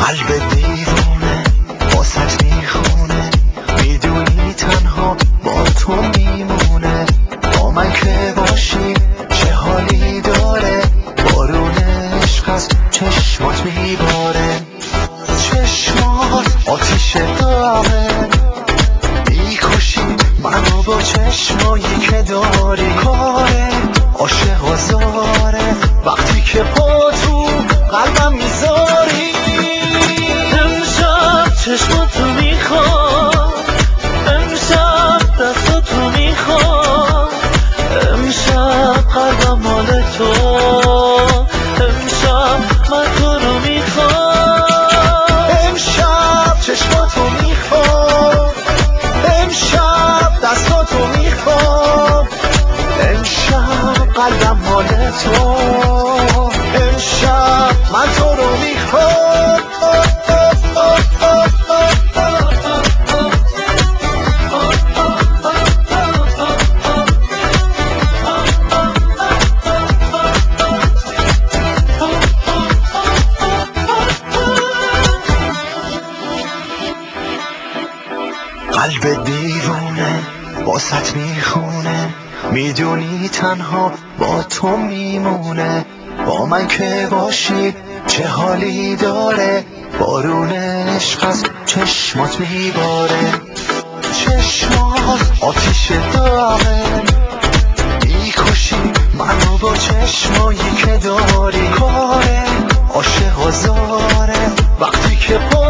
قلب دیوونه واسط میخونه، میدونی تنها با تو میمونه. با من که باشی چه حالی داره، بارون عشق از چشمات میباره. چشمات آتیش داغه، میکشی منو با چشمایی که داری. کاره عاشق آزاره وقتی که پا تو قلبم میذاری. امشب چشماتو میخوام، امشب دستاتو میخوام، امشب قلبم مال تو، امشب من تو رو میخوام. امشب چشماتو میخوام، امشب دستاتو میخوام، امشب قلبم مال تو، امشب من تو رو میخوام. قلب دیوونه واسط میخونه، میدونی تنها با تو میمونه. با من که باشی چه حالی داره، بارون عشق از چشمات میباره. چشمات آتیش داغه، میکشی منو با چشمایی که داری. کاره عاشق آزاره وقتی که